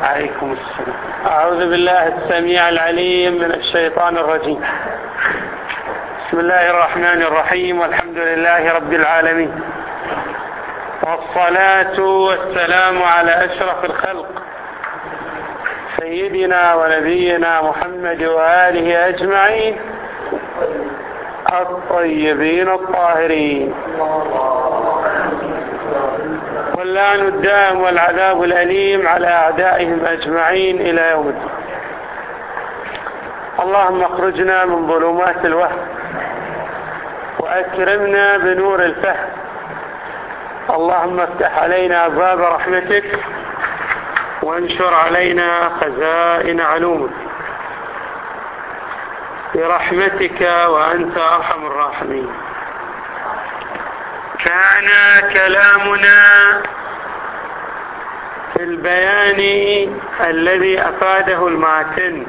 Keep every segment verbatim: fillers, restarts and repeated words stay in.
عليكم السلام. أعوذ بالله السميع العليم من الشيطان الرجيم. بسم الله الرحمن الرحيم، والحمد لله رب العالمين، والصلاة والسلام على أشرف الخلق سيدنا ونبينا محمد وآله أجمعين الطيبين الطاهرين، واللعن الدائم والعذاب الأليم على أعدائهم أجمعين إلى يوم الدين. اللهم اخرجنا من ظلمات الوهم وأكرمنا بنور الفهم. اللهم افتح علينا أبواب رحمتك وانشر علينا خزائن علومك برحمتك وأنت أرحم الراحمين. كان كلامنا في البيان الذي أفاده الماتن،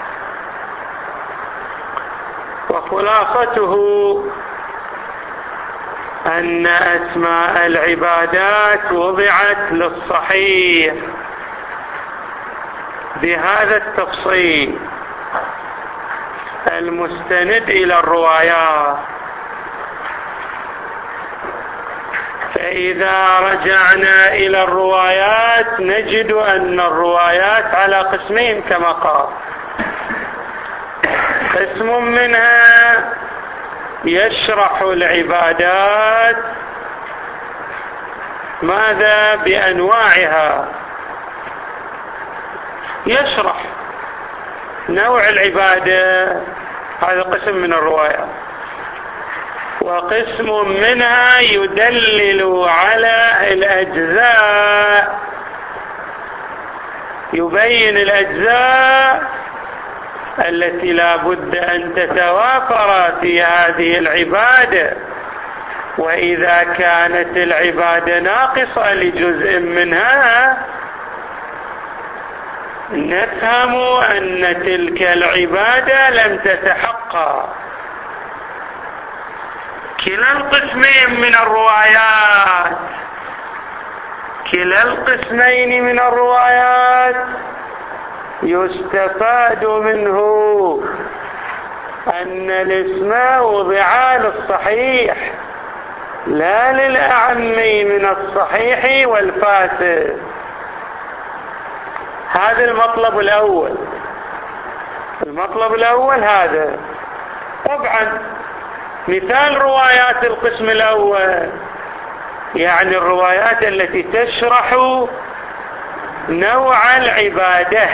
وخلاصته أن أسماء العبادات وضعت للصحيح بهذا التفصيل المستند إلى الروايات. فإذا رجعنا إلى الروايات نجد أن الروايات على قسمين كما قال. قسم منها يشرح العبادات ماذا بأنواعها، يشرح نوع العبادة، هذا قسم من الروايات. وقسم منها يدلل على الأجزاء، يبين الأجزاء التي لا بد أن تتوافر في هذه العبادة، وإذا كانت العبادة ناقصة لجزء منها نفهم أن تلك العبادة لم تتحقق. كلا القسمين من الروايات كلا القسمين من الروايات يستفاد منه أن الاسم وضع للصحيح لا للأعم من الصحيح والفاسد. هذا المطلب الأول. المطلب الأول هذا. طبعا مثال روايات القسم الأول يعني الروايات التي تشرح نوع العبادة،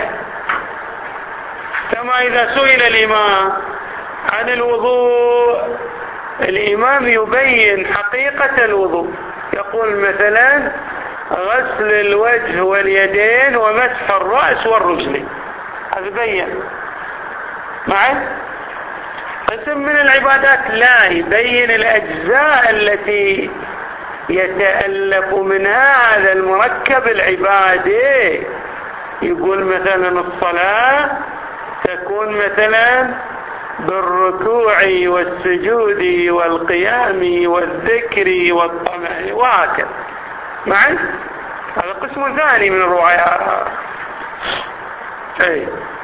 كما إذا سئل الإمام عن الوضوء، الإمام يبين حقيقة الوضوء، يقول مثلا غسل الوجه واليدين ومسح الرأس والرجلين، هذا بين. معي قسم من العبادات لا يبين الأجزاء التي يتألف منها هذا المركب العبادي. يقول مثلا الصلاة تكون مثلا بالركوع والسجود والقيام والذكر والطمع وهكذا. معي هذا قسم ثاني من الروايات. أي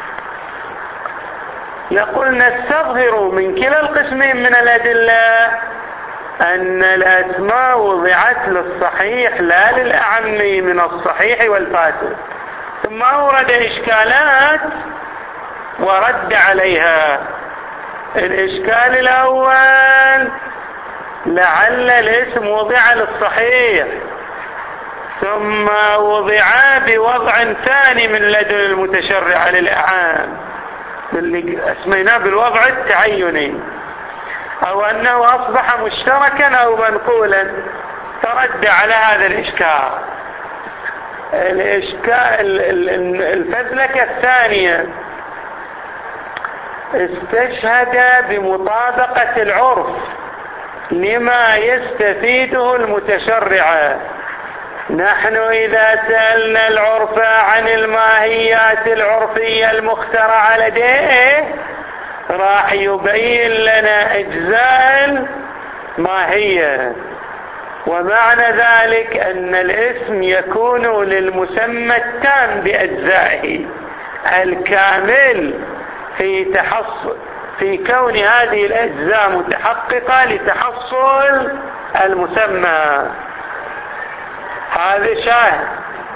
نقول نستظهر من كلا القسمين من الأدلة أن الأسماء وضعت للصحيح لا للأعم من الصحيح والفاسد. ثم أورد إشكالات ورد عليها. الإشكال الأول لعل الاسم وضع للصحيح ثم وضع بوضع ثاني من لدن المتشرع للأعام اللي اسميناه بالوضع التعيني، أو أنه أصبح مشتركا أو منقولا. ترد على هذا الإشكال. الإشكال الفزلكة الثانية استشهد بمطابقة العرف لما يستفيده المتشرع. نحن إذا سألنا العرف عن الماهيات العرفية المخترعة لديه راح يبين لنا أجزاء ماهية، ومعنى ذلك أن الاسم يكون للمسمى التام بأجزائه الكامل في تحصل في كون هذه الأجزاء متحققة لتحصل المسمى. هذا شاهد.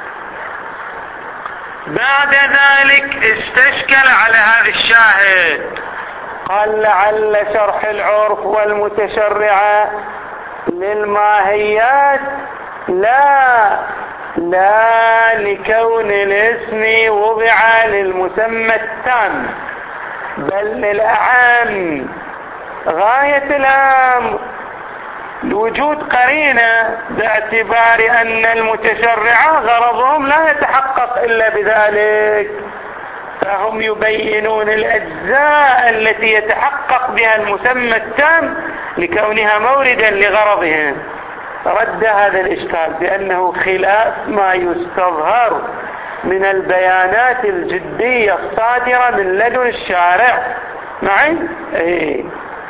بعد ذلك استشكل على هذا الشاهد، قال لعل شرح العرف والمتشرعة للماهيات لا لا لكون الاسم وضع للمسمى التام بل للأعم غاية الأمر لوجود قرينة باعتبار أن المتشرعة غرضهم لا يتحقق إلا بذلك، فهم يبينون الأجزاء التي يتحقق بها المسمى التام لكونها موردا لغرضهم. رد هذا الإشكال بأنه خلاف ما يستظهر من البيانات الجدية الصادرة من لدن الشارع. معي؟ إيه.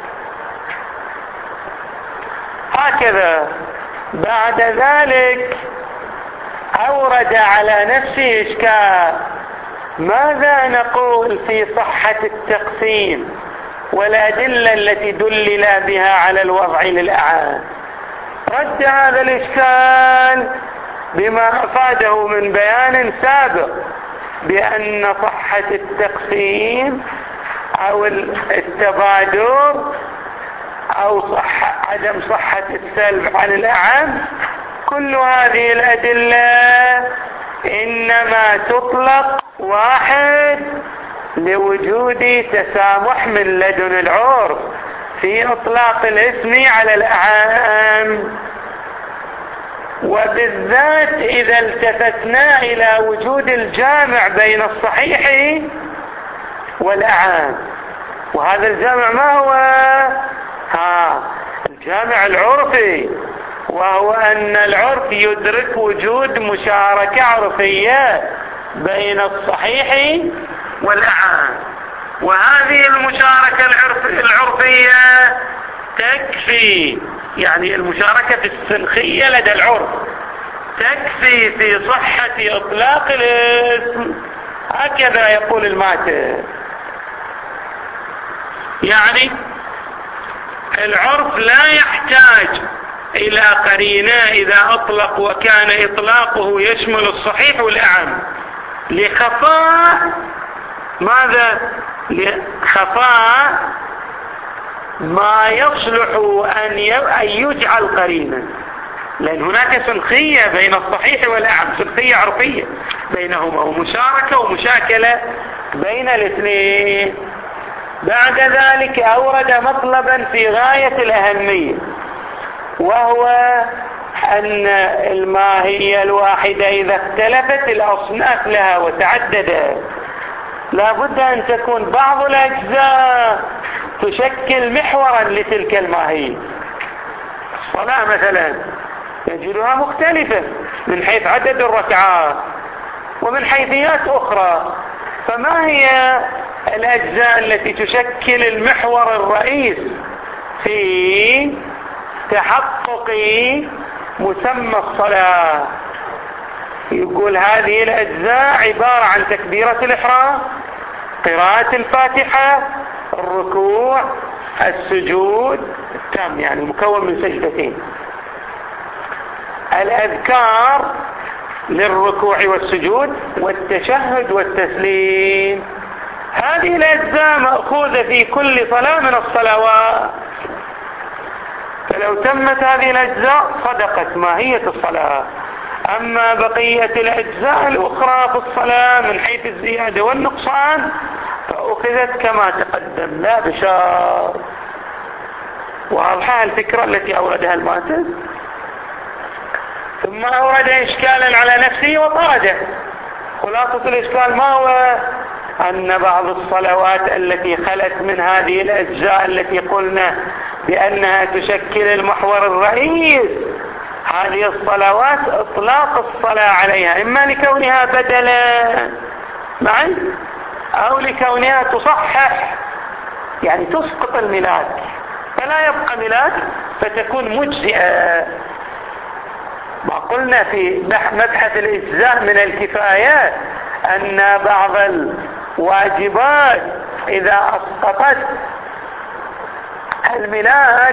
هكذا بعد ذلك أورد على نفسه إشكال، ماذا نقول في صحة التقسيم والأدلة التي دلل بها على الوضع للأعان؟ رد هذا الإشكال بما أفاده من بيان سابق بأن صحة التقسيم أو التبادر أو صح عدم صحة السلب عن الأعم، كل هذه الأدلة إنما تطلق واحد لوجود تسامح من لدن العرف في إطلاق الاسم على الأعم، وبالذات إذا التفتنا إلى وجود الجامع بين الصحيح والأعم. وهذا الجامع ما هو؟ ها الجامع العرفي، وهو أن العرف يدرك وجود مشاركة عرفية بين الصحيح والأعم، وهذه المشاركة العرفية تكفي، يعني المشاركة في السنخية لدى العرف تكفي في صحة إطلاق الاسم. هكذا يقول الماتن، يعني العرف لا يحتاج إلى قرينة إذا أطلق وكان إطلاقه يشمل الصحيح والأعم لخفاء ماذا؟ لخفاء ما يصلح أن يجعل قرينة، لأن هناك سنخية بين الصحيح والأعم، سنخية عرفية بينهما ومشاركة ومشاكلة بين الاثنين. بعد ذلك أورد مطلبا في غاية الأهمية، وهو أن الماهية الواحدة إذا اختلفت الأصناف لها وتعددت لا بد أن تكون بعض الأجزاء تشكل محورا لتلك الماهية. الصلاة مثلا نجدها مختلفة من حيث عدد الركعات ومن حيثيات أخرى، فما هي الأجزاء التي تشكل المحور الرئيس في تحقق مسمى الصلاة؟ يقول هذه الأجزاء عبارة عن تكبيرة الإحرام، قراءة الفاتحة، الركوع، السجود التام يعني مكون من سجدتين، الأذكار للركوع والسجود، والتشهد والتسليم. هذه الأجزاء مأخوذة في كل صلاة من الصلوات، فلو تمت هذه الأجزاء صدقت ماهية الصلاة. أما بقية الأجزاء الأخرى في الصلاة من حيث الزيادة والنقصان فأخذت كما تقدم لا بشار. واضحة الفكرة التي أوردها الماتن. ثم أورد إشكالا على نفسه وطرده. خلاصة الإشكال ما هو؟ أن بعض الصلوات التي خلت من هذه الأجزاء التي قلنا بأنها تشكل المحور الرئيس، هذه الصلوات إطلاق الصلاة عليها إما لكونها بدلا معي أو لكونها تصحح، يعني تسقط الميلاد فلا يبقى ميلاد فتكون مجزئة. ما قلنا في مبحث الإجزاء من الكفايات أن بعض الواجبات إذا أسقطت الملاك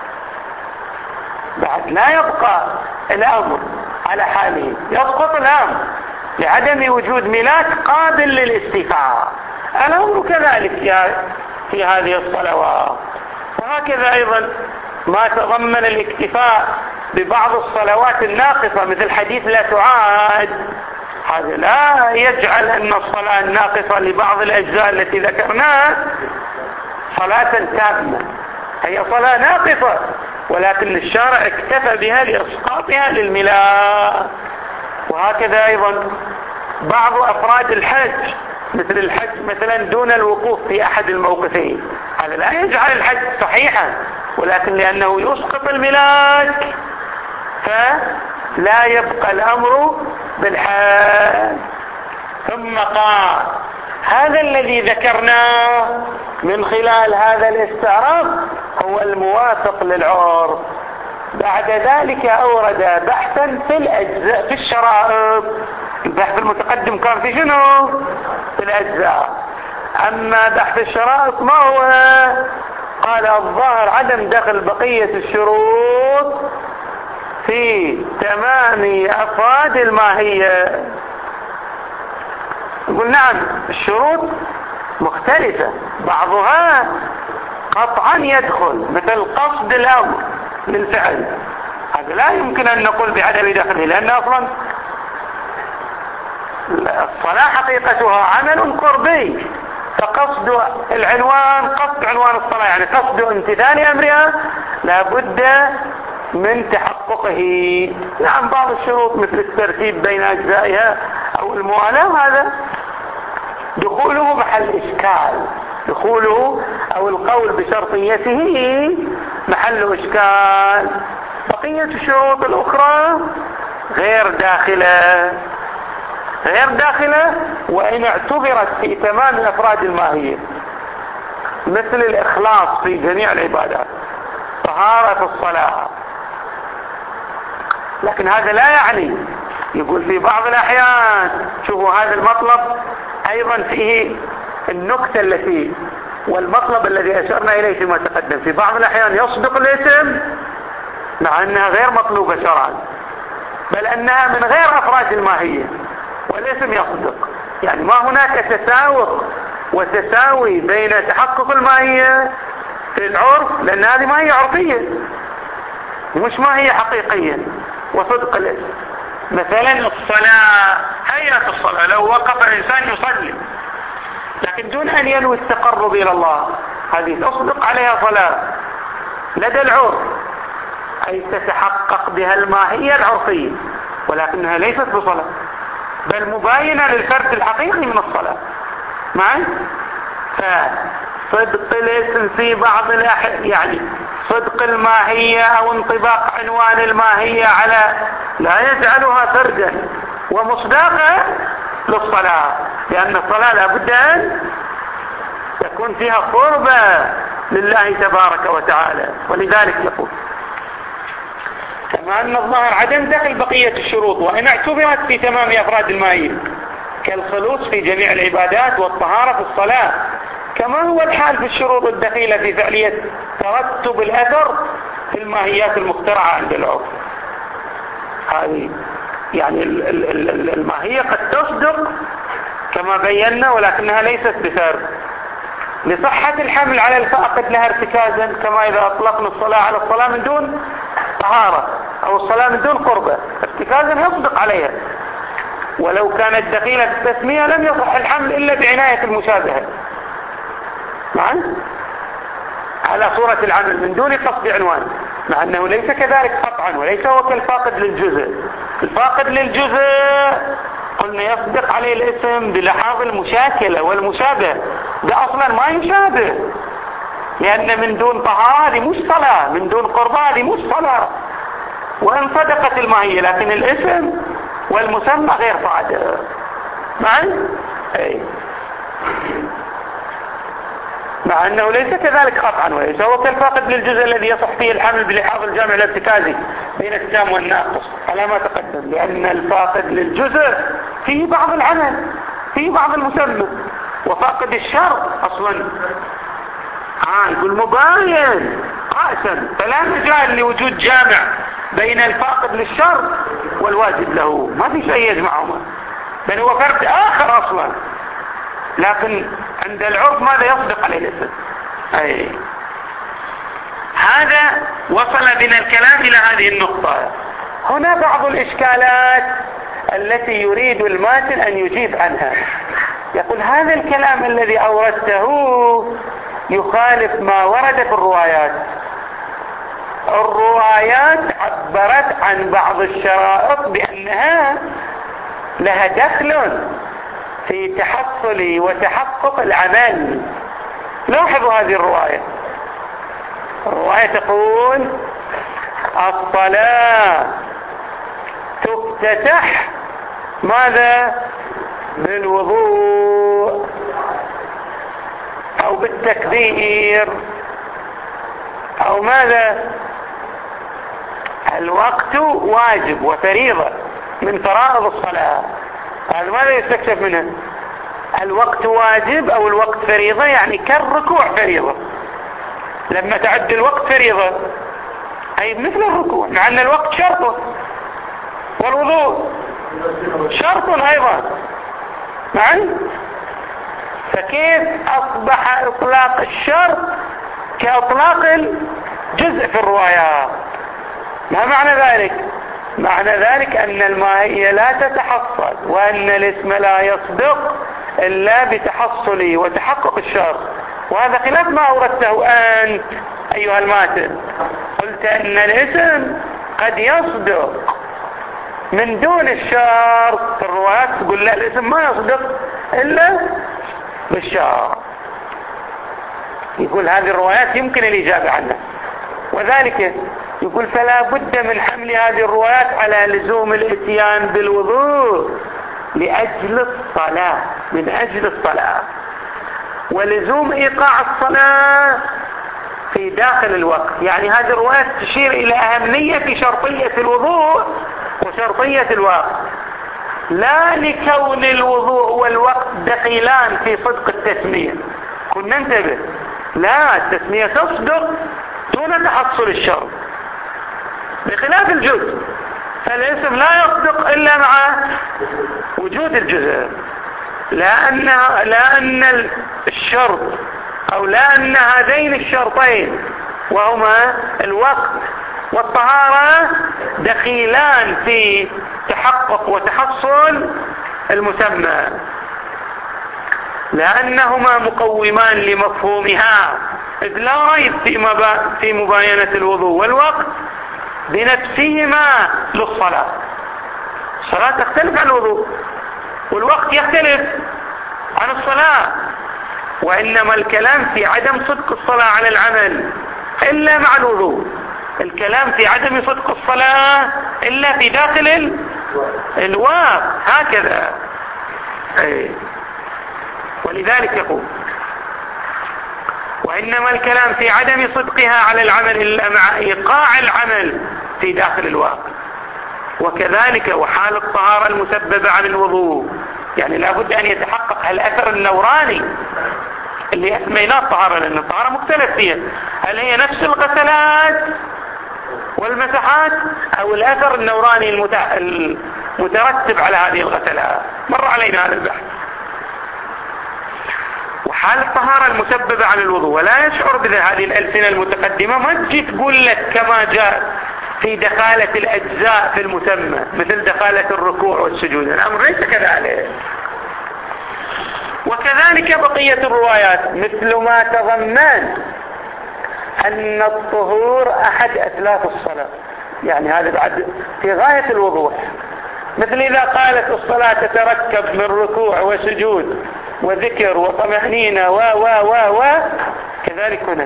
بعد لا يبقى الأمر على حاله، يسقط الأمر لعدم وجود ملاك قابل للاستيفاء. الأمر كذلك في هذه الصلوات. وهكذا أيضا ما تضمن الاكتفاء ببعض الصلوات الناقصة مثل حديث لا تعاد، هذا لا يجعل أن الصلاة الناقصة لبعض الأجزاء التي ذكرناها صلاة تامة، هي صلاة ناقصة ولكن الشارع اكتفى بها لإسقاطها للملاء. وهكذا أيضا بعض أفراد الحج مثل الحج مثلا دون الوقوف في أحد الموقفين، هذا لا يجعل الحج صحيحا، ولكن لأنه يسقط الملاك فلا يبقى الأمر بالحج. ثم قال هذا الذي ذكرناه من خلال هذا الاستعراض هو الموافق للعرف. بعد ذلك أورد بحثا في الأجزاء في الشرائط. البحث المتقدم كان في شنو؟ في الأجزاء. أما بحث الشرائط ما هو؟ قال الظاهر عدم دخل بقية الشروط في تمام أفراد الماهية. نقول نعم الشروط مختلفة، بعضها قطعا يدخل مثل قصد الأمر للفعل، هذا لا يمكن أن نقول بعدم دخله، لأن أصلا الصلاة حقيقتها عمل قربي، فقصد العنوان قصد عنوان الصلاة يعني قصد امتثال أمرها لابد من تحققه. نعم بعض الشروط مثل الترتيب بين أجزائها أو الموالاة هذا دخوله محل إشكال، دخوله أو القول بشرطيته محل إشكال. بقية الشروط الأخرى غير داخلة غير داخلة وإن اعتبرت في تمام أفراد الماهية، مثل الإخلاص في جميع العبادات، طهارة في الصلاة. لكن هذا لا يعني يقول في بعض الأحيان شوفوا هذا المطلب أيضا فيه النكتة التي والمطلب الذي أشرنا إليه فيما تقدم، في بعض الأحيان يصدق الاسم مع أنها غير مطلوبة شرعا، بل أنها من غير أفراد الماهية والاسم يصدق. يعني ما هناك تساوق وتساوي بين تحقق الماهية في العرف، لأن هذه ماهية عرفية مش ماهية حقيقية، وصدق الاسم. مثلا الصلاة، هيئة الصلاة لو وقف الإنسان يصلي لكن دون أن ينوي التقرب إلى الله، هذه تصدق عليها صلاة لدى العرف، أي تتحقق بها الماهية العرفية، ولكنها ليست بصلاة بل مباينة للفرد الحقيقي من الصلاة. معي؟ فصدق الاسم في بعض الأحيان يعني صدق الماهية أو انطباق عنوان الماهية على لا يجعلها فردا ومصداقا للصلاة، لأن الصلاة لابد أن تكون فيها قربة لله تبارك وتعالى. ولذلك يقول كما أن الظاهر عدم دخل بقية الشروط وإن اعتبرت في تمام أفراد الماهية كالخلوص في جميع العبادات والطهارة في الصلاة، كما هو الحال في الشروط الدخيلة في فعلية ترتب الأثر في الماهيات المخترعة عند العرف. هذه يعني الماهية قد تصدق كما بينا ولكنها ليست بفرد. لصحة الحمل على الفاقد لها ارتكازا، كما إذا أطلقنا الصلاة على الصلاة من دون طهارة أو الصلاة من دون قربة، ارتكازا يصدق عليها، ولو كانت دخيلة التسمية لم يصح الحمل إلا بعناية المشابهة معا على صورة العمل من دون قصد عنوان، مع أنه ليس كذلك قطعا وليس هو كالفاقد للجزء. الفاقد للجزء قلنا يصدق عليه الاسم بلحاظ المشاكلة والمشابهة، ده أصلا ما يشابه، لأن من دون طهارة هذه مش صلاة، من دون قربة هذه مش صلاة، وإن صدقت الماهية لكن الاسم والمسمى غير صادق. معي؟ أي. مع أنه ليس كذلك قطعا وليس هو كالفاقد للجزء الذي يصح فيه الحمل بلحاظ الجامع الارتكازي، بين التام والناقص على ما تقدم، لأن الفاقد للجزء فيه بعض العمل، فيه بعض المسمى، وفاقد الشرط أصلا ها يقول مباين رأسا، فلا مجال لوجود جامع بين الفاقد للشرط والواجب له، ما في شيء يجمعهما، بل هو فرد آخر أصلا، لكن عند العرف ماذا يصدق عليه الاسم. أي هذا وصل بنا الكلام إلى هذه النقطة. هنا بعض الإشكالات التي يريد الماتن أن يجيب عنها. يقول هذا الكلام الذي أوردته يخالف ما ورد في الروايات. الروايات عبرت عن بعض الشرائط بأنها لها دخل في تحصل وتحقق العمل. لاحظوا هذه الرواية، الرواية تقول الصلاة تفتتح ماذا؟ بالوضوء أو بالتكبير أو ماذا؟ الوقت واجب وفريضة من فرائض الصلاة. هذا ماذا يستكشف منها؟ الوقت واجب أو الوقت فريضة، يعني كالركوع فريضة. لما تعد الوقت فريضة أي مثل الركوع، مع أن الوقت شرط، والوضوء شرط أيضا معي. فكيف أصبح إطلاق الشرط كإطلاق الجزء في الروايات؟ ما معنى ذلك؟ معنى ذلك أن الماهية لا تتحصل، وأن الاسم لا يصدق إلا بتحصل وتحقق الشرط. وهذا خلاف ما أوردته أنت أيها الماتن. قلت أن الاسم قد يصدق من دون الشرط في الروايات، تقول لا الاسم ما يصدق إلا بالشرط. يقول هذه الروايات يمكن الإجابة عنها، وذلك يقول فلا بد من حمل هذه الروايات على لزوم الاتيان بالوضوء لأجل الصلاة، من أجل الصلاة، ولزوم إيقاع الصلاة في داخل الوقت. يعني هذه الروايات تشير إلى أهمية شرطية الوضوء وشرطية الوقت، لا لكون الوضوء والوقت دخيلان في صدق التسمية. كنا ننتبه، لا، التسمية تصدق دون تحصل الشرط، بخلاف الجزء، فالاسم لا يصدق إلا مع وجود الجزء، لأن لأن الشرط أو لأن هذين الشرطين وهما الوقت والطهارة دخيلان في تحقق وتحصل المسمى، لأنهما مقومان لمفهومها، إذ لا ريب في مباينة الوضوء والوقت بنفسهما للصلاة. الصلاة تختلف عن الوضوء، والوقت يختلف عن الصلاة، وإنما الكلام في عدم صدق الصلاة على العمل إلا مع الوضوء، الكلام في عدم صدق الصلاة إلا في داخل الوقت، هكذا. أي. ولذلك يقول وإنما الكلام في عدم صدقها على العمل إلا مع إيقاع العمل في داخل الوقت. وكذلك وحال الطهارة المسببة عن الوضوء، يعني لابد أن يتحقق الأثر النوراني اللي أسميناه الطهارة، لأن الطهارة مختلف فيها، هل هي نفس الغسلات والمسحات أو الأثر النوراني المترتب على هذه الغسلات. مر علينا هذا البحث. وحال الطهارة المسببة عن الوضوء، ولا يشعر بهذه الألسنة المتقدمة، ما تجي تقول لك كما جاء في دخالة الأجزاء في المسمى مثل دخالة الركوع والسجود، الأمر ليس كذلك. وكذلك بقية الروايات مثل ما تضمن أن الطهور أحد أسلاف الصلاة، يعني هذا بعد في غاية الوضوح، مثل إذا قالت الصلاة تتركب من ركوع وسجود وذكر وطمأنينة و و و و كذلك هنا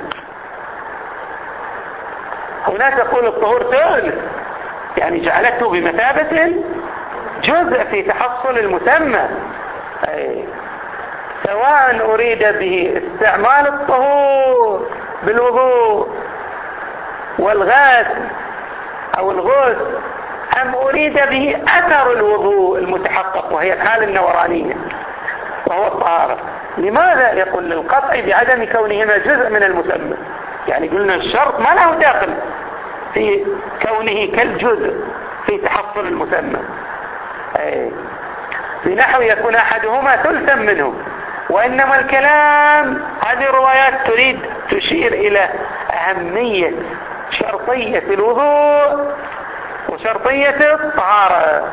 هنا تقول الطهور ثالث، يعني جعلته بمثابة جزء في تحصل المسمى. أي. سواء أريد به استعمال الطهور بالوضوء والغسل أو الغسل، أم أريد به أثر الوضوء المتحقق وهي الحالة النورانية وهو الطهارة؟ لماذا؟ يقول للقطع بعدم كونهما جزء من المسمى. يعني قلنا الشرط ما له داخل في كونه كالجزء في تحصل المسمى، أي في نحو يكون أحدهما ثلثا منه. وإنما الكلام هذه الروايات تريد تشير إلى أهمية شرطية الوضوء وشرطية الطهارة.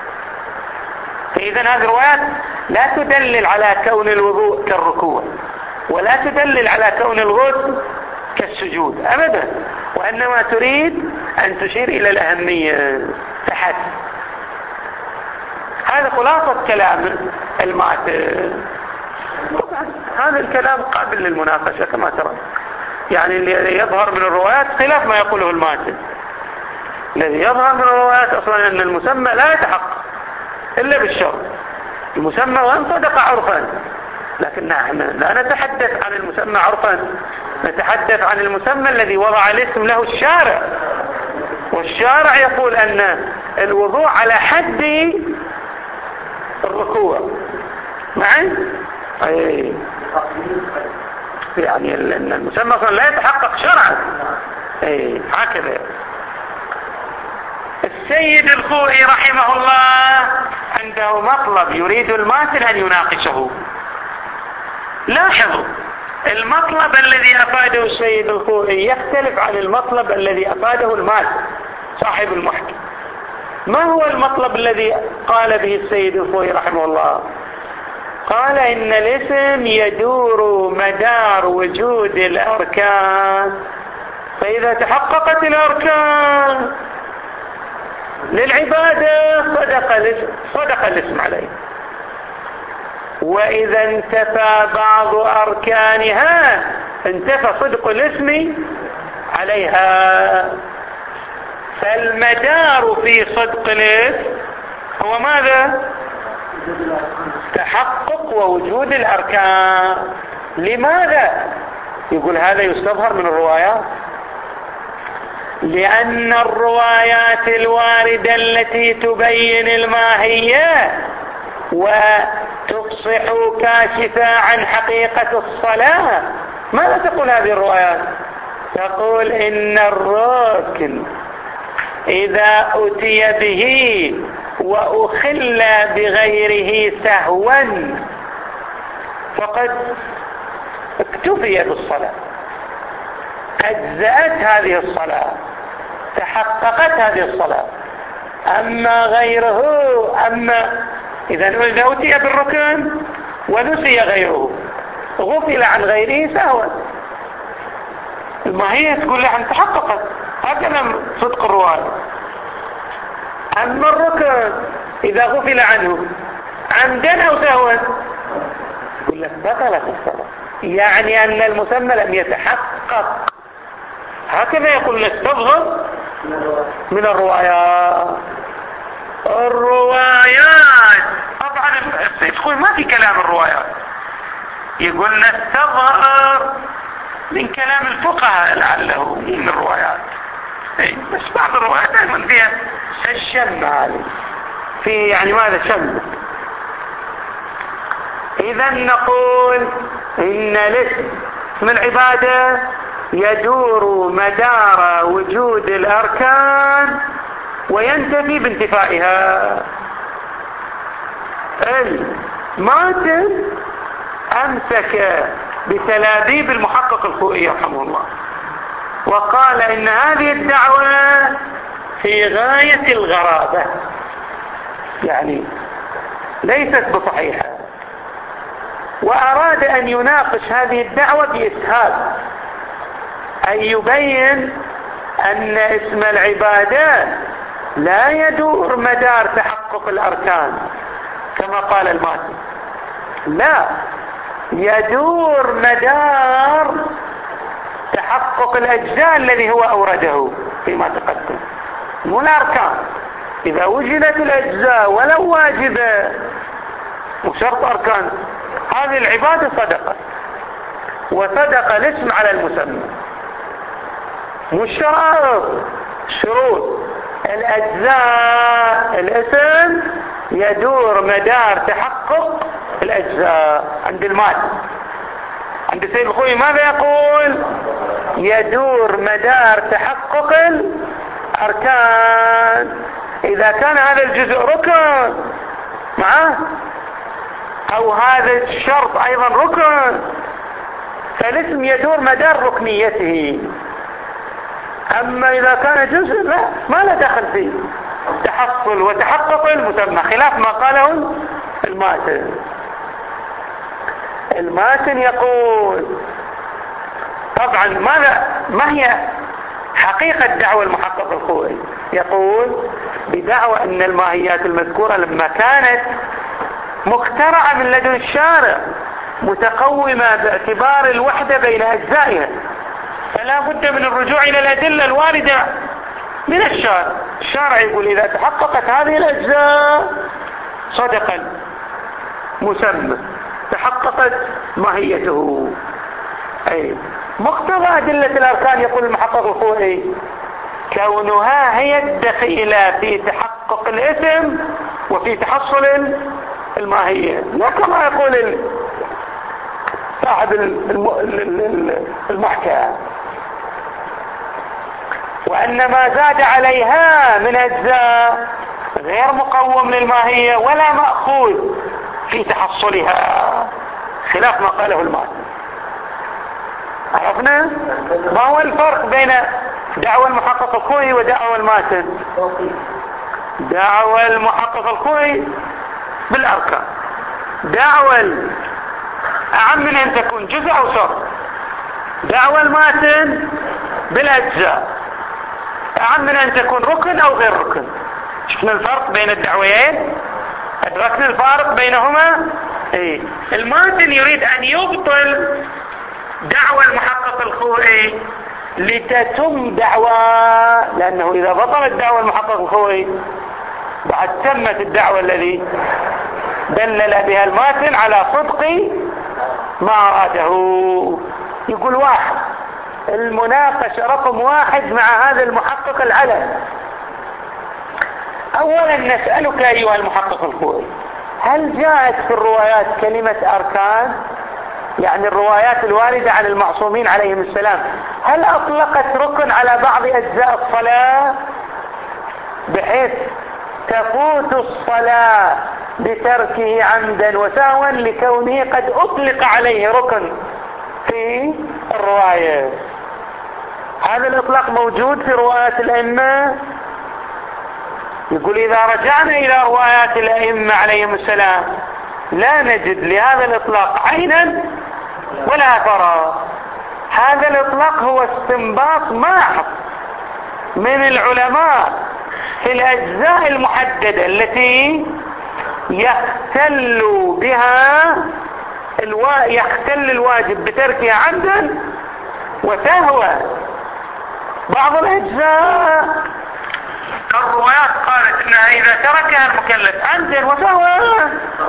فإذا هذه الروايات لا تدلل على كون الوضوء كالركوع، ولا تدلل على كون الغسل كالسجود أبدا، وإنما تريد أن تشير إلى الأهمية فحسب. هذا خلاصة كلام الماتن. هذا الكلام قابل للمناقشة كما ترى، يعني اللي يظهر من الروايات خلاف ما يقوله الماتن. الذي يظهر من الروايات أصلا أن المسمى لا يتحقق إلا بالشرط. المسمى وان صدق عرفا، لكن نحن لا نتحدث عن المسمى عرفا، نتحدث عن المسمى الذي وضع الاسم له الشارع، والشارع يقول أن الوضوء على حد الركوع معي. أي يعني أن المسمى أصلا لا يتحقق شرعا. أي هكذا. السيد الخوئي رحمه الله عنده مطلب يريد الماتن أن يناقشه. لاحظوا المطلب الذي أفاده السيد الخوئي يختلف عن المطلب الذي أفاده الماتن صاحب المحكم. ما هو المطلب الذي قال به السيد الخوئي رحمه الله؟ قال إن الاسم يدور مدار وجود الأركان، فإذا تحققت الأركان للعبادة صدق الاسم, صدق الاسم عليه، وإذا انتفى بعض أركانها انتفى صدق الاسم عليها. فالمدار في صدق الاسم هو ماذا؟ تحقق ووجود الأركان. لماذا؟ يقول هذا يستظهر من الروايات، لأن الروايات الواردة التي تبين الماهية وتفصح كاشفة عن حقيقة الصلاة، ماذا تقول هذه الروايات؟ تقول إن الركن إذا أتي به وأخل بغيره سهوا فقد اكتفي بالصلاة، أجزأت هذه الصلاة، تحققت هذه الصلاة. أما غيره، أما إذا إذا أتي بالركن ونسي غيره غفل عن غيره سهوا، الماهية تقول لها تحققت، هكذا صدق الرواية. أما الركن إذا غفل عنه عمدا أو سهوا يقول لك بطلت الصلاة، يعني أن المسمى لم يتحقق. هكذا يقول نستظهر من الروايات. الروايات طبعا يقول ما في كلام الروايات، يقول نستظهر من كلام الفقهاء لعله من الروايات. بس بعض الروايات دائما فيها الشم هذه في يعني ماذا شم. إذا نقول إن الاسم اسم العبادة يدور مدار وجود الأركان وينتفي بانتفائها. الماتن أمسك بتلابيب المحقق الخوئي رحمه الله وقال إن هذه الدعوة في غاية الغرابة، يعني ليست بصحيحة، وأراد أن يناقش هذه الدعوة بإسهاب، أن يبين أن اسم العبادة لا يدور مدار تحقق الأركان كما قال الماتن، لا، يدور مدار تحقق الأجزاء الذي هو أورده فيما تقدم، مو الأركان. إذا وجدت الأجزاء ولو واجبة وشرط أركان هذه العبادة صدقت، وصدق الاسم على المسمى. مش شرائط، شروط الأجزاء الاسم يدور مدار تحقق الأجزاء. عند المال عند السيد الخوئي ماذا يقول؟ يدور مدار تحقق الأركان. إذا كان هذا الجزء ركن معه أو هذا الشرط أيضا ركن فالاسم يدور مدار ركنيته. أما إذا كان جزء لا ما له دخل فيه، تحصل وتحقق المسمى، خلاف ما قاله الماتن. الماتن يقول طبعا ماذا ما هي حقيقة دعوى المحقق الخوئي؟ يقول بدعوى أن الماهيات المذكورة لما كانت مخترعة من لدن الشارع متقومة باعتبار الوحدة بين أجزائها فلا بد من الرجوع إلى الأدلة الواردة من الشارع. الشارع يقول إذا تحققت هذه الأجزاء صدق المسمى، تحققت ماهيته. أي مقتضى أدلة الأركان يقول المحقق الخوئي كونها هي الدخيلة في تحقق الاسم وفي تحصل الماهية، لا كما يقول صاحب المحكمة، وأن ما زاد عليها من أجزاء غير مقوم للماهية ولا مأخوذ في تحصلها، خلاف ما قاله الماتن. عرفنا ما هو الفرق بين دعوى المحقق الخوئي ودعوى الماتن؟ دعوى المحقق الخوئي بالأركان، دعوى أعم من أن تكون جزء أو شرط. دعوى الماتن بالأجزاء، أعم من أن تكون ركن أو غير ركن. شفنا الفرق بين الدعويين؟ أدركنا الفارق بينهما؟ إيه؟ الماتن يريد أن يبطل دعوى المحقق الخوئي لتتم دعوى، لأنه إذا بطلت دعوى المحقق الخوئي بعد تمت الدعوة الذي دلل بها الماتن على صدق ما أراده. يقول واحد المناقشة رقم واحد مع هذا المحقق العلم. أولا نسألك أيها المحقق الخوئي هل جاءت في الروايات كلمة أركان؟ يعني الروايات الواردة عن المعصومين عليهم السلام هل أطلقت ركن على بعض أجزاء الصلاة بحيث تفوت الصلاة بتركه عمدا وسهوا لكونه قد أطلق عليه ركن في الرواية؟ هذا الإطلاق موجود في روايات الأئمة. يقول إذا رجعنا إلى روايات الأئمة عليهم السلام لا نجد لهذا الإطلاق عينا ولا أثرا. هذا الإطلاق هو استنباط محض من العلماء في الأجزاء المحددة التي يختل بها الوا... يختل الواجب بتركها عمدا وسهوا. بعض الأجزاء الروايات قالت إنها إذا تركها المكلف عمدا وسهوا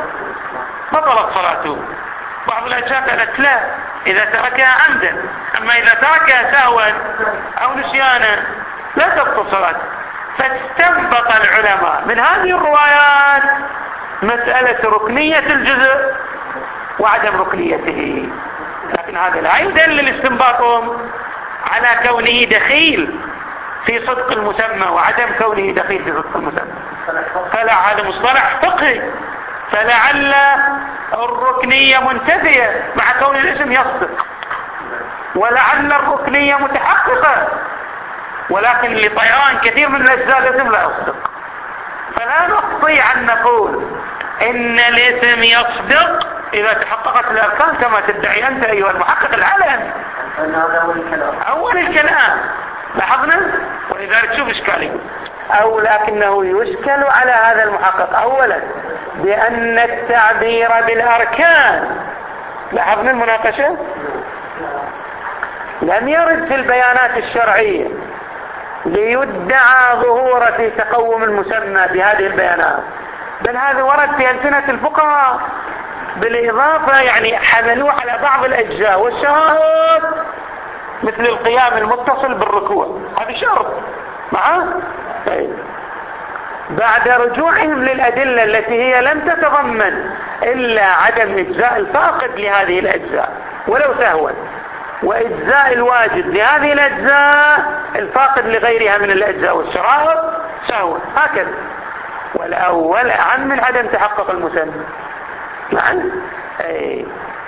بطلت صلاته. بعض الأجزاء قالت لا، إذا تركها عمدا، أما إذا تركها سهوا أو نسيانا لا تبطل صلاته. فاستنبط العلماء من هذه الروايات مسألة ركنية الجزء وعدم ركنيته، لكن هذا لا يدلل استنباطهم على كونه دخيل في صدق المسمى وعدم كونه دخيل في صدق المسمى. فلا هذا مصطلح فقهي، فلعل الركنية منتفية مع كون الاسم يصدق، ولعل الركنية متحققة، ولكن لطيران كثير من الأجزاء الاسم لا يصدق. فلا نستطيع أن نقول إن الاسم يصدق إذا تحققت الأركان كما تدعي أنت أيها المحقق العلم. أول الكلام لاحظنا، ولذلك شوف إشكالي. أو لكنه يشكل على هذا المحقق أولا بأن التعبير بالأركان، لاحظنا المناقشة، لم يرد في البيانات الشرعية ليدعى ظهور في تقوم المسمى بهذه البيانات، بل هذا ورد في ألسنة الفقهاء بالإضافة، يعني حملوه على بعض الأجزاء والشهادات مثل القيام المتصل بالركوع، هذا شرط معه بعد رجوعهم للأدلة التي هي لم تتضمن إلا عدم إجزاء الفاقد لهذه الأجزاء ولو سهوا، وإجزاء الواجب لهذه الأجزاء الفاقد لغيرها من الأجزاء والشرائط سهوا، هكذا. والأول أعم من عدم تحقق المسمى. معا أي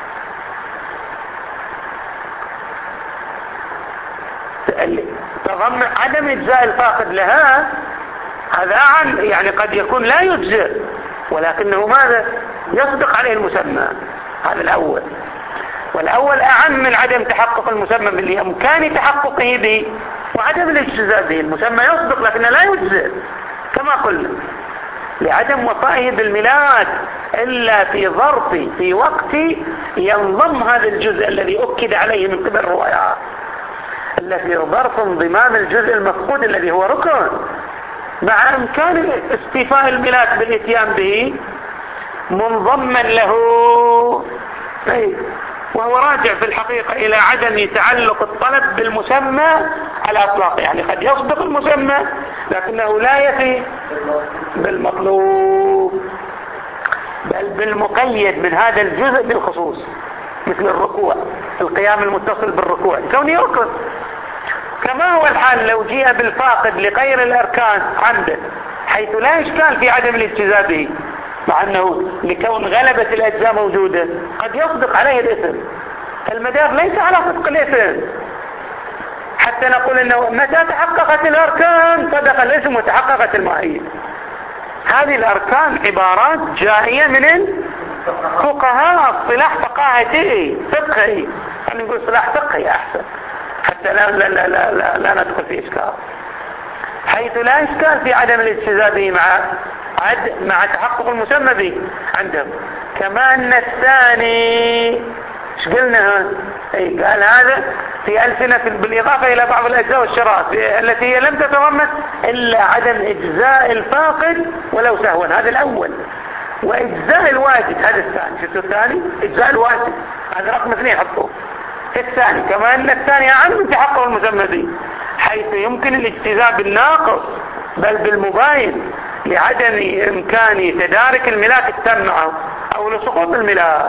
تضمن عدم إجزاء الفاقد لها، هذا عن يعني قد يكون لا يجزئ ولكنه ماذا يصدق عليه المسمى، هذا الأول. والأول أعم من عدم تحقق المسمى بالإمكان تحققه به وعدم الاجتزاء به. المسمى يصدق لكنه لا يجزئ كما قلنا لعدم وفائه بالميلاد إلا في ظرف في وقت ينضم هذا الجزء الذي أكد عليه من قبل الروايات، التي ظرف انضمام الجزء المفقود الذي هو ركن مع إمكان استيفاء الميلاد بالإتيان به منضما له، وهو راجع في الحقيقة إلى عدم تعلق الطلب بالمسمى على أطلاق. يعني قد يصدق المسمى لكنه لا يفي بالمطلوب بل بالمقيد من هذا الجزء بالخصوص، مثل الركوع، القيام المتصل بالركوع كونه ركن. كما هو الحال لو جيء بالفاقد لغير الأركان عمدا، حيث لا إشكال في عدم الاجتزاء به، مع أنه لكون غلبة الأجزاء موجودة قد يصدق عليه الإثم. المدار ليس على صدق الإثم حتى نقول أنه متى تحققت الأركان صدق الإثم وتحققت الماهية. هذه الأركان عبارات جائية من الفقهاء، اصطلاح فقاهتي فقهي، يعني نقول اصطلاح فقهي أحسن حتى لا, لا, لا, لا, لا, لا ندخل في إشكال، حيث لا إشكال في عدم الاجتزاء به مع عد مع تحقق المسمى به عندهم. كما أن الثاني ايش قلنا؟ اي قال هذا في ألسنة بالإضافة إلى بعض الأجزاء والشرائط التي هي لم تتضمن إلا عدم إجزاء الفاقد ولو سهوا، هذا الأول. وإجزاء الواجب هذا الثاني. شفتوا الثاني؟ إجزاء الواجب هذا رقم اثنين حطوه في الثاني. كما أن الثاني أعم من تحقق المسمى به، حيث يمكن الاجتزاء بالناقص بل بالمباين لعدم إمكان تدارك الملاك التام معه أو لسقوط الملاك.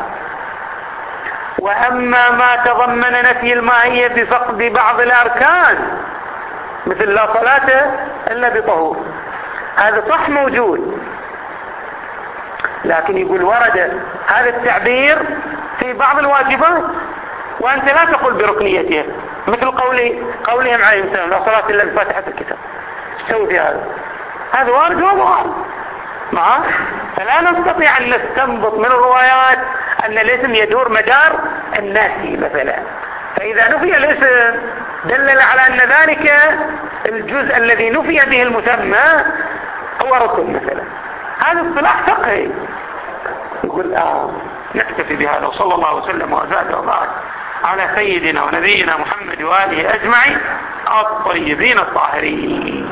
وأما ما تضمن نفي الماهية بفقد بعض الأركان مثل لا صلاة إلا بطهور، هذا صح موجود، لكن يقول ورد هذا التعبير في بعض الواجبات وأنت لا تقول بركنيتها، مثل قولي قولهم عليه السلام لا صلاة إلا بفاتحة الكتاب. سوي في هذا هذا وارد وارد معه. فلا نستطيع أن نستنبط من الروايات أن الاسم يدور مدار الناسي مثلا، فإذا نفي الاسم دلل على أن ذلك الجزء الذي نفي به المسمى هو ركن مثلا. هذا اصطلاح فقهي. يقول آه نكتفي بهذا، وصلى الله وسلم وزاد وبارك على سيدنا ونبينا محمد وآله أجمعين الطيبين الطاهرين.